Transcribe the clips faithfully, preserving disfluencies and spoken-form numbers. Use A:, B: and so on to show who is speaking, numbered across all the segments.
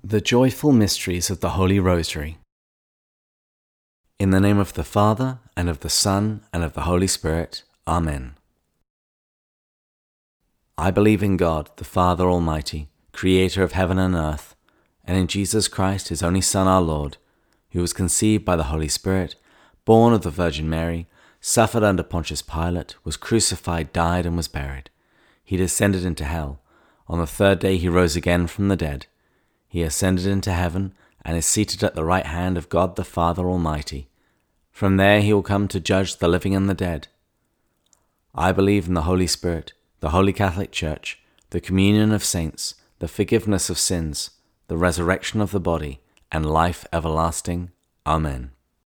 A: The Joyful Mysteries of the Holy Rosary. In the name of the Father, and of the Son, and of the Holy Spirit. Amen. I believe in God, the Father Almighty, creator of heaven and earth, and in Jesus Christ, his only Son, our Lord, who was conceived by the Holy Spirit, born of the Virgin Mary, suffered under Pontius Pilate, was crucified, died, and was buried. He descended into hell. On the third day he rose again from the dead. He ascended into heaven and is seated at the right hand of God the Father Almighty. From there he will come to judge the living and the dead. I believe in the Holy Spirit, the Holy Catholic Church, the communion of saints, the forgiveness of sins, the resurrection of the body, and life everlasting. Amen.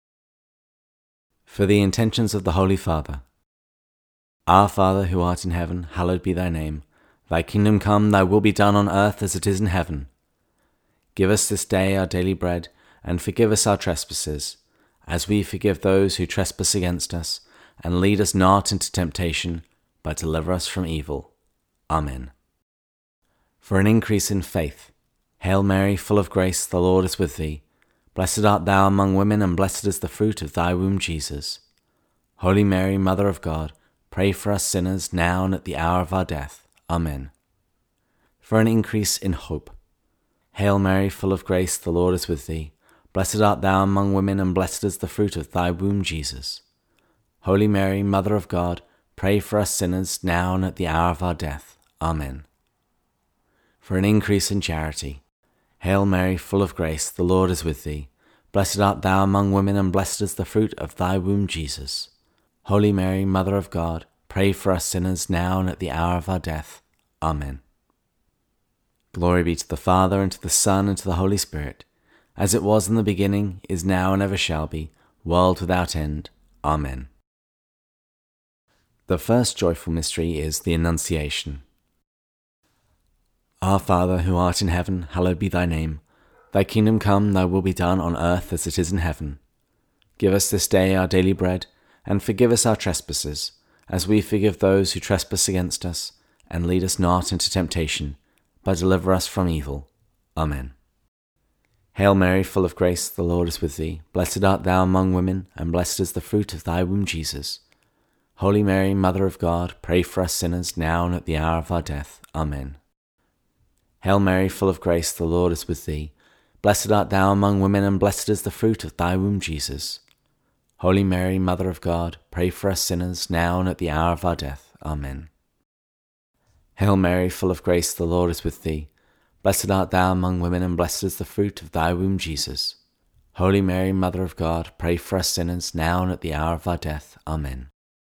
A: For the intentions of the Holy Father. Our Father, who art in heaven, hallowed be thy name. Thy kingdom come, thy will be done on earth as it is in heaven. Give us this day our daily bread, and forgive us our trespasses, as we forgive those who trespass against us, and lead us not into temptation, but deliver us from evil. Amen. For an increase in faith. Hail Mary, full of grace, the Lord is with thee. Blessed art thou among women, and blessed is the fruit of thy womb, Jesus. Holy Mary, Mother of God, pray for us sinners, now and at the hour of our death. Amen. For an increase in hope. Hail Mary, full of grace, the Lord is with thee. Blessed art thou among women, and blessed is the fruit of thy womb, Jesus. Holy Mary, Mother of God, pray for us sinners, now and at the hour of our death. Amen. For an increase in charity. Hail Mary, full of grace, the Lord is with thee. Blessed art thou among women, and blessed is the fruit of thy womb, Jesus. Holy Mary, Mother of God, pray for us sinners, now and at the hour of our death. Amen. Glory be to the Father, and to the Son, and to the Holy Spirit, as it was in the beginning, is now, and ever shall be, world without end. Amen. The first joyful mystery is the Annunciation. Our Father, who art in heaven, hallowed be thy name. Thy kingdom come, thy will be done on earth as it is in heaven. Give us this day our daily bread, and forgive us our trespasses, as we forgive those who trespass against us, and lead us not into temptation, but deliver us from evil. Amen. Hail Mary, full of grace, the Lord is with thee. Blessed art thou among women, and blessed is the fruit of thy womb, Jesus. Holy Mary, Mother of God, pray for us sinners, now and at the hour of our death. Amen. Hail Mary, full of grace, the Lord is with thee. Blessed art thou among women, and blessed is the fruit of thy womb, Jesus. Holy Mary, Mother of God, pray for us sinners, now and at the hour of our death. Amen. Hail Mary, full of grace, the Lord is with thee. Blessed art thou among women, and blessed is the fruit of thy womb, Jesus. Holy Mary, Mother of God, pray for us sinners, now and at the hour of our death. Amen.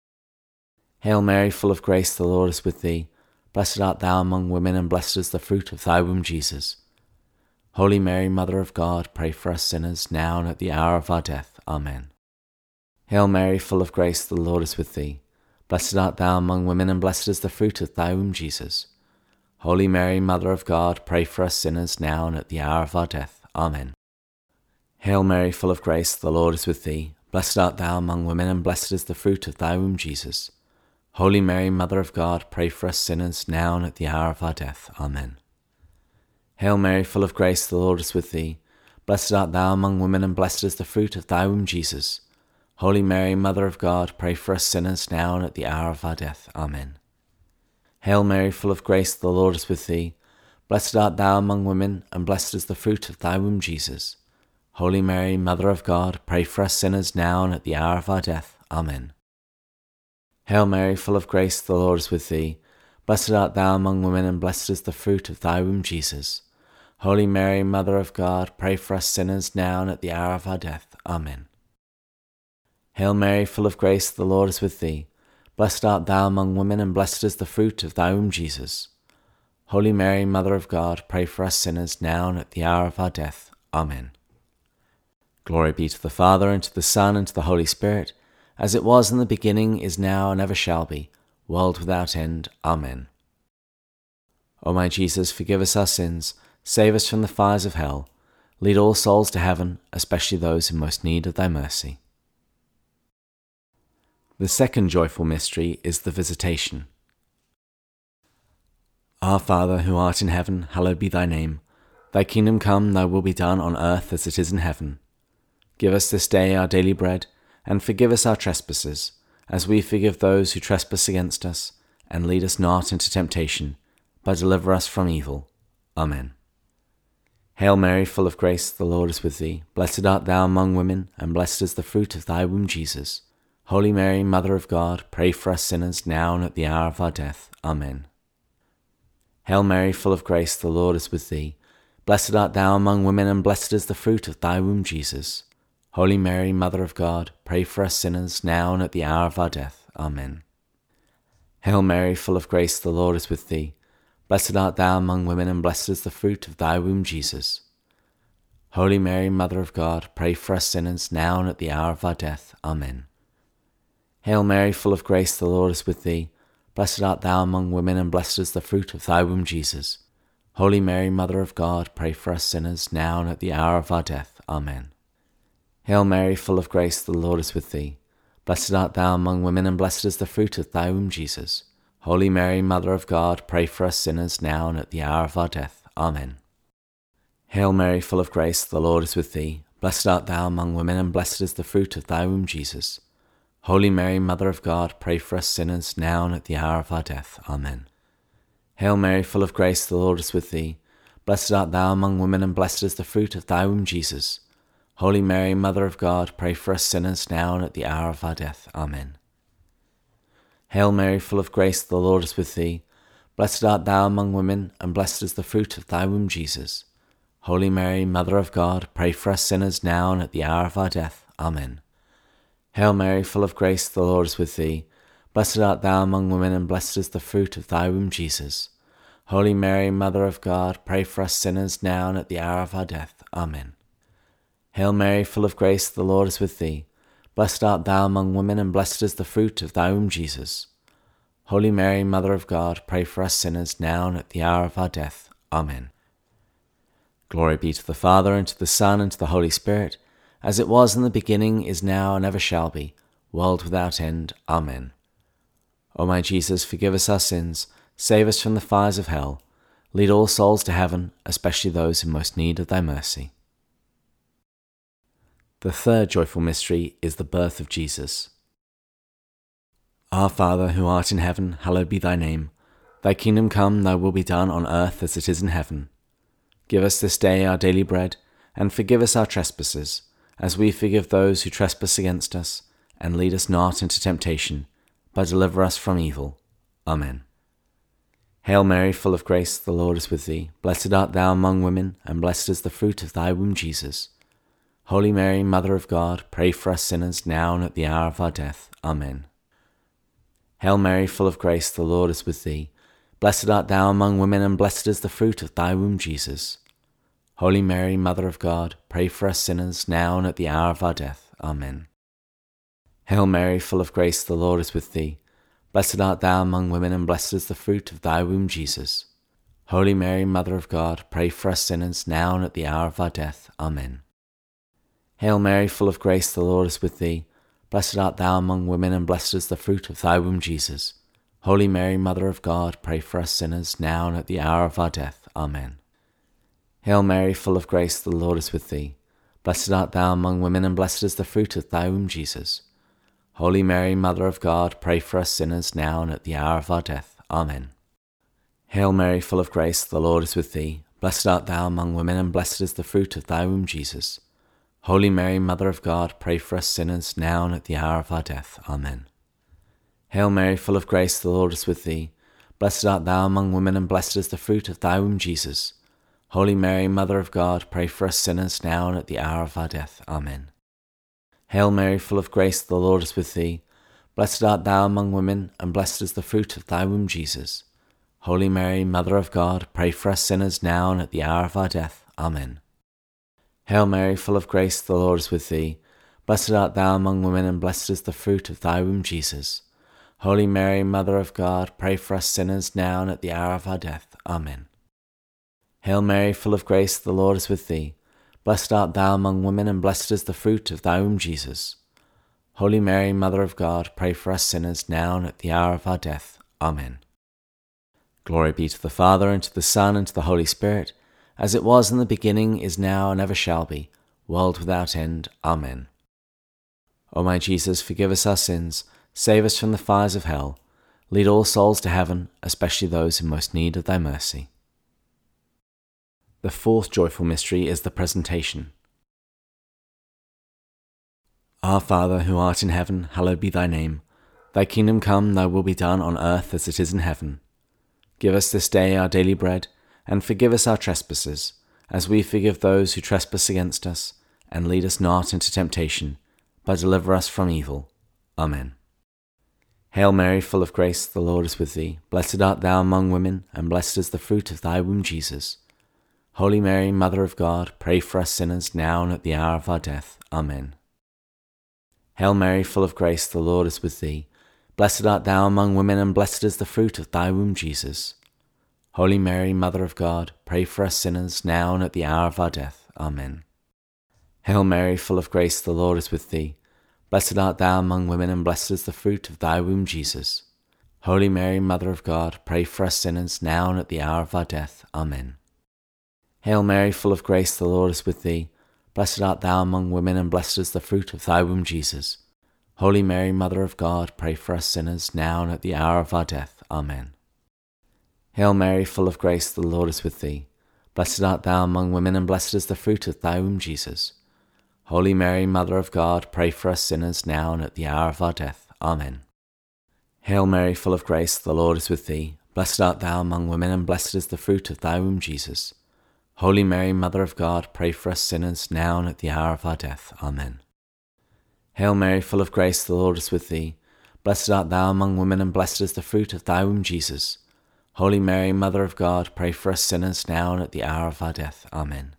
A: Hail Mary, full of grace, the Lord is with thee. Blessed art thou among women, and blessed is the fruit of thy womb, Jesus. Holy Mary, Mother of God, pray for us sinners, now and at the hour of our death. Amen. Hail Mary, full of grace, the Lord is with thee. Blessed art thou among women, and blessed is the fruit of thy womb, Jesus. Holy Mary, Mother of God, pray for us sinners, now and at the hour of our death. Amen. Hail Mary, full of grace, the Lord is with thee. Blessed art thou among women, and blessed is the fruit of thy womb, Jesus. Holy Mary, Mother of God, pray for us sinners, now and at the hour of our death. Amen. Hail Mary, full of grace, the Lord is with thee. Blessed art thou among women, and blessed is the fruit of thy womb, Jesus. Holy Mary, Mother of God, pray for us sinners, now and at the hour of our death. Amen. Hail Mary, full of grace, the Lord is with thee. Blessed art thou among women, and blessed is the fruit of thy womb, Jesus. Holy Mary, Mother of God, pray for us sinners, now and at the hour of our death. Amen. Hail Mary, full of grace, the Lord is with thee. Blessed art thou among women, and blessed is the fruit of thy womb, Jesus. Holy Mary, Mother of God, pray for us sinners, now and at the hour of our death. Amen. Hail Mary, full of grace, the Lord is with thee. Blessed art thou among women, and blessed is the fruit of thy womb, Jesus. Holy Mary, Mother of God, pray for us sinners, now and at the hour of our death. Amen. Glory be to the Father, and to the Son, and to the Holy Spirit, as it was in the beginning, is now, and ever shall be, world without end. Amen. O my Jesus, forgive us our sins, save us from the fires of hell, lead all souls to heaven, especially those in most need of thy mercy. The second joyful mystery is the Visitation. Our Father, who art in heaven, hallowed be thy name. Thy kingdom come, thy will be done on earth as it is in heaven. Give us this day our daily bread, and forgive us our trespasses, as we forgive those who trespass against us. And lead us not into temptation, but deliver us from evil. Amen. Hail Mary, full of grace, the Lord is with thee. Blessed art thou among women, and blessed is the fruit of thy womb, Jesus. Holy Mary, Mother of God, pray for us sinners, now and at the hour of our death. Amen. Hail Mary, full of grace, the Lord is with thee. Blessed art thou among women, and blessed is the fruit of thy womb, Jesus. Holy Mary, Mother of God, pray for us sinners, now and at the hour of our death. Amen. Hail Mary, full of grace, the Lord is with thee. Blessed art thou among women, and blessed is the fruit of thy womb, Jesus. Holy Mary, Mother of God, pray for us sinners, now and at the hour of our death. Amen. Hail Mary, full of grace, the Lord is with thee. Blessed art thou among women, and blessed is the fruit of thy womb, Jesus. Holy Mary, Mother of God, pray for us sinners, now and at the hour of our death. Amen. Hail Mary, full of grace, the Lord is with thee. Blessed art thou among women, and blessed is the fruit of thy womb, Jesus. Holy Mary, Mother of God, pray for us sinners, now and at the hour of our death. Amen. Hail Mary, full of grace, the Lord is with thee. Blessed art thou among women, and blessed is the fruit of thy womb, Jesus. Holy Mary, Mother of God, pray for us sinners, now and at the hour of our death. Amen. Hail Mary, full of grace, the Lord is with thee. Blessed art thou among women, and blessed is the fruit of thy womb, Jesus. Holy Mary, Mother of God, pray for us sinners, now and at the hour of our death. Amen. Hail Mary, full of grace, the Lord is with thee. Blessed art thou among women, and blessed is the fruit of thy womb, Jesus. Holy Mary, Mother of God, pray for us sinners, now and at the hour of our death. Amen. Hail Mary, full of grace, the Lord is with thee. Blessed art thou among women, and blessed is the fruit of thy womb, Jesus. Holy Mary, Mother of God, pray for us sinners, now and at the hour of our death. Amen. Hail Mary, full of grace, the Lord is with thee. Blessed art thou among women, and blessed is the fruit of thy womb, Jesus. Holy Mary, Mother of God, pray for us sinners, now and at the hour of our death. Amen. Glory be to the Father, and to the Son, and to the Holy Spirit, as it was in the beginning, is now, and ever shall be, world without end. Amen. O my Jesus, forgive us our sins, save us from the fires of hell, lead all souls to heaven, especially those in most need of thy mercy. The third joyful mystery is the birth of Jesus. Our Father, who art in heaven, hallowed be thy name. Thy kingdom come, thy will be done on earth as it is in heaven. Give us this day our daily bread, and forgive us our trespasses, as we forgive those who trespass against us. And lead us not into temptation, but deliver us from evil. Amen. Hail Mary, full of grace, the Lord is with thee. Blessed art thou among women, and blessed is the fruit of thy womb, Jesus. Holy Mary, Mother of God, pray for us sinners, now and at the hour of our death. Amen. Hail Mary, full of grace, the Lord is with thee. Blessed art thou among women, and blessed is the fruit of thy womb, Jesus. Holy Mary, Mother of God, pray for us sinners, now and at the hour of our death. Amen. Hail Mary, full of grace, the Lord is with thee. Blessed art thou among women, and blessed is the fruit of thy womb, Jesus. Holy Mary, Mother of God, pray for us sinners, now and at the hour of our death. Amen. Hail Mary, full of grace, the Lord is with thee. Blessed art thou among women, and blessed is the fruit of thy womb, Jesus. Holy Mary, Mother of God, pray for us sinners, now and at the hour of our death. Amen. Hail Mary, full of grace, the Lord is with thee. Blessed art thou among women, and blessed is the fruit of thy womb, Jesus. Holy Mary, Mother of God, pray for us sinners, now and at the hour of our death. Amen. Hail Mary, full of grace, the Lord is with thee. Blessed art thou among women, and blessed is the fruit of thy womb, Jesus. Holy Mary, Mother of God, pray for us sinners, now and at the hour of our death. Amen. Hail Mary, full of grace, the Lord is with thee. Blessed art thou among women, and blessed is the fruit of thy womb, Jesus. Holy Mary, Mother of God, pray for us sinners, now and at the hour of our death. Amen. Hail Mary, full of grace, the Lord is with thee. Blessed art thou among women, and blessed is the fruit of thy womb, Jesus. Holy Mary, Mother of God, pray for us sinners, now and at the hour of our death. Amen. Hail Mary, full of grace, the Lord is with thee. Blessed art thou among women, and blessed is the fruit of thy womb, Jesus. Holy Mary, Mother of God, pray for us sinners, now and at the hour of our death. Amen. Hail Mary, full of grace, the Lord is with thee. Blessed art thou among women, and blessed is the fruit of thy womb, Jesus. Holy Mary, Mother of God, pray for us sinners, now and at the hour of our death. Amen. Glory be to the Father, and to the Son, and to the Holy Spirit, as it was in the beginning, is now, and ever shall be, world without end. Amen. O my Jesus, forgive us our sins, save us from the fires of hell, lead all souls to heaven, especially those in most need of thy mercy. The fourth joyful mystery is the Presentation. Our Father, who art in heaven, hallowed be thy name. Thy kingdom come, thy will be done on earth as it is in heaven. Give us this day our daily bread, and forgive us our trespasses, as we forgive those who trespass against us, and lead us not into temptation, but deliver us from evil. Amen. Hail Mary, full of grace, the Lord is with thee. Blessed art thou among women, and blessed is the fruit of thy womb, Jesus. Holy Mary, Mother of God, pray for us sinners, now and at the hour of our death. Amen. Hail Mary, full of grace, the Lord is with thee. Blessed art thou among women, and blessed is the fruit of thy womb, Jesus. Holy Mary, Mother of God, pray for us sinners, now and at the hour of our death. Amen. Hail Mary, full of grace, the Lord is with thee. Blessed art thou among women, and blessed is the fruit of thy womb, Jesus. Holy Mary, Mother of God, pray for us sinners, now and at the hour of our death. Amen. Hail Mary, full of grace, the Lord is with thee. Blessed art thou among women, and blessed is the fruit of thy womb, Jesus. Holy Mary, Mother of God, pray for us sinners, now and at the hour of our death. Amen. Hail Mary, full of grace, the Lord is with thee. Blessed art thou among women, and blessed is the fruit of thy womb, Jesus. Holy Mary, Mother of God, pray for us sinners, now and at the hour of our death. Amen. Hail Mary, full of grace, the Lord is with thee. Blessed art thou among women, and blessed is the fruit of thy womb, Jesus. Holy Mary, Mother of God, pray for us sinners, now and at the hour of our death. Amen. Hail Mary, full of grace, the Lord is with thee. Blessed art thou among women, and blessed is the fruit of thy womb, Jesus. Holy Mary, Mother of God, pray for us sinners, now and at the hour of our death. Amen.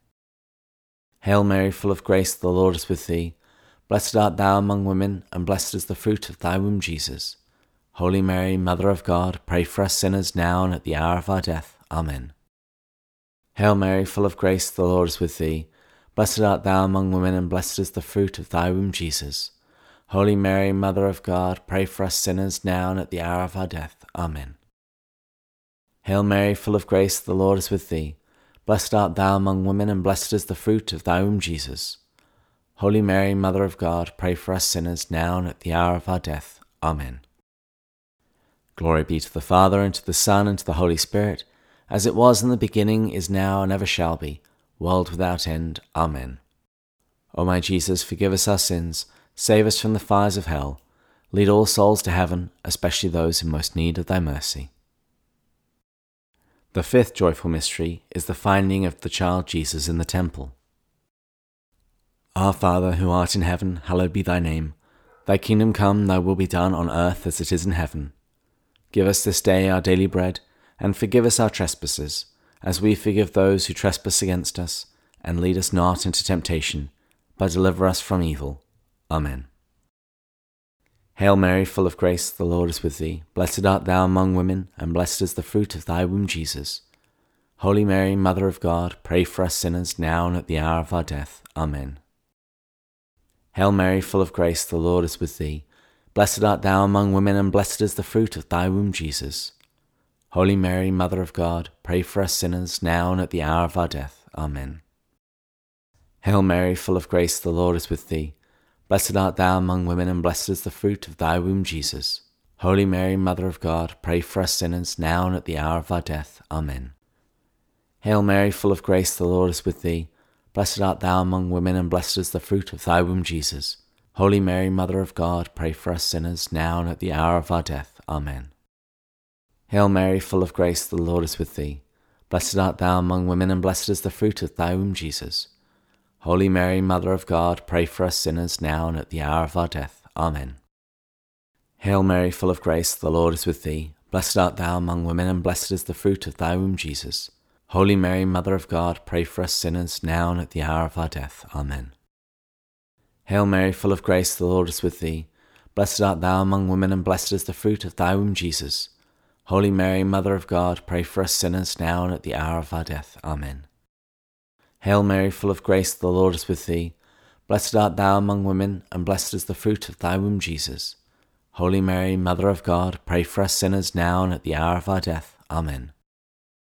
A: Hail Mary, full of grace, the Lord is with thee. Blessed art thou among women, and blessed is the fruit of thy womb, Jesus. Holy Mary, Mother of God, pray for us sinners, now and at the hour of our death. Amen. Hail Mary, full of grace, the Lord is with thee. Blessed art thou among women, and blessed is the fruit of thy womb, Jesus. Holy Mary, Mother of God, pray for us sinners, now and at the hour of our death. Amen. Hail Mary, full of grace, the Lord is with thee. Blessed art thou among women, and blessed is the fruit of thy womb, Jesus. Holy Mary, Mother of God, pray for us sinners, now and at the hour of our death. Amen. Glory be to the Father, and to the Son, and to the Holy Spirit, as it was in the beginning, is now, and ever shall be, world without end. Amen. O my Jesus, forgive us our sins, save us from the fires of hell, lead all souls to heaven, especially those in most need of thy mercy. The fifth joyful mystery is the finding of the child Jesus in the temple. Our Father, who art in heaven, hallowed be thy name. Thy kingdom come, thy will be done on earth as it is in heaven. Give us this day our daily bread, and forgive us our trespasses, as we forgive those who trespass against us, and lead us not into temptation, but deliver us from evil. Amen. Hail Mary, full of grace, the Lord is with thee. Blessed art thou among women, and blessed is the fruit of thy womb, Jesus. Holy Mary, Mother of God, pray for us sinners, now and at the hour of our death. Amen. Hail Mary, full of grace, the Lord is with thee. Blessed art thou among women, and blessed is the fruit of thy womb, Jesus. Holy Mary, Mother of God, pray for us sinners, now and at the hour of our death. Amen. Hail Mary, full of grace, the Lord is with thee. Blessed art thou among women, and blessed is the fruit of thy womb, Jesus. Holy Mary, Mother of God, pray for us sinners, now and at the hour of our death. Amen. Hail Mary, full of grace, the Lord is with thee. Blessed art thou among women, and blessed is the fruit of thy womb, Jesus. Holy Mary, Mother of God, pray for us sinners, now and at the hour of our death. Amen. Hail Mary, full of grace, the Lord is with thee. Blessed art thou among women, and blessed is the fruit of thy womb, Jesus. Holy Mary, Mother of God, pray for us sinners, now and at the hour of our death. Amen. Hail Mary, full of grace, the Lord is with thee. Blessed art thou among women, and blessed is the fruit of thy womb, Jesus. Holy Mary, Mother of God, pray for us sinners, now and at the hour of our death. Amen. Hail Mary, full of grace, the Lord is with thee. Blessed art thou among women, and blessed is the fruit of thy womb, Jesus. Holy Mary, Mother of God, pray for us sinners, now and at the hour of our death. Amen. Hail Mary, full of grace, the Lord is with thee. Blessed art thou among women, and blessed is the fruit of thy womb, Jesus. Holy Mary, Mother of God, pray for us sinners, now and at the hour of our death. Amen.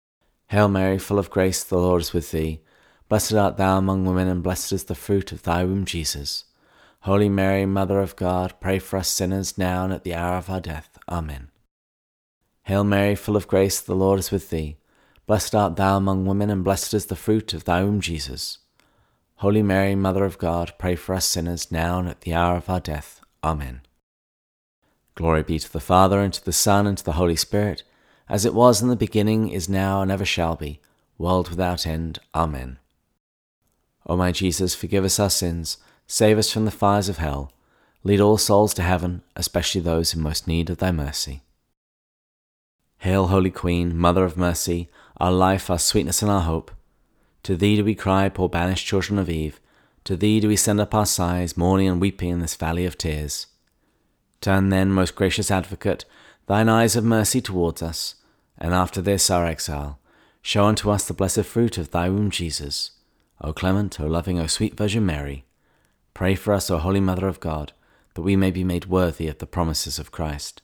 A: Hail Mary, full of grace, the Lord is with thee. Blessed art thou among women, and blessed is the fruit of thy womb, Jesus. Holy Mary, Mother of God, pray for us sinners, now and at the hour of our death. Amen. Hail Mary, full of grace, the Lord is with thee. Blessed art thou among women, and blessed is the fruit of thy womb, Jesus. Holy Mary, Mother of God, pray for us sinners, now and at the hour of our death. Amen. Glory be to the Father, and to the Son, and to the Holy Spirit, as it was in the beginning, is now, and ever shall be, world without end. Amen. O my Jesus, forgive us our sins, save us from the fires of hell, lead all souls to heaven, especially those in most need of thy mercy. Hail, Holy Queen, Mother of Mercy, our life, our sweetness, and our hope. To thee do we cry, poor banished children of Eve. To thee do we send up our sighs, mourning and weeping in this valley of tears. Turn then, most gracious Advocate, thine eyes of mercy towards us, and after this our exile, show unto us the blessed fruit of thy womb, Jesus. O clement, O loving, O sweet Virgin Mary, pray for us, O Holy Mother of God, that we may be made worthy of the promises of Christ.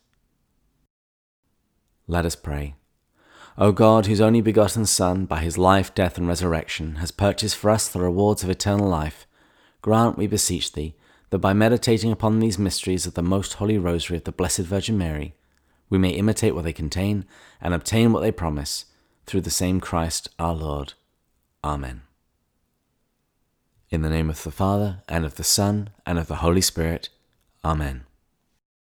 A: Let us pray. O God, whose only begotten Son, by his life, death, and resurrection, has purchased for us the rewards of eternal life, grant, we beseech thee, that by meditating upon these mysteries of the most holy rosary of the Blessed Virgin Mary, we may imitate what they contain and obtain what they promise, through the same Christ our Lord. Amen. In the name of the Father, and of the Son, and of the Holy Spirit. Amen.